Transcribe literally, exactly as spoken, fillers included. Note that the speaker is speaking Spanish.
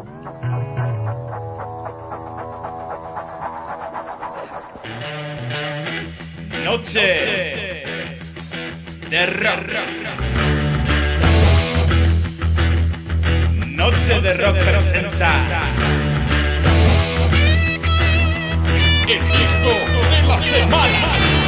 Noche de rock. Noche de rock presenta el disco de la semana.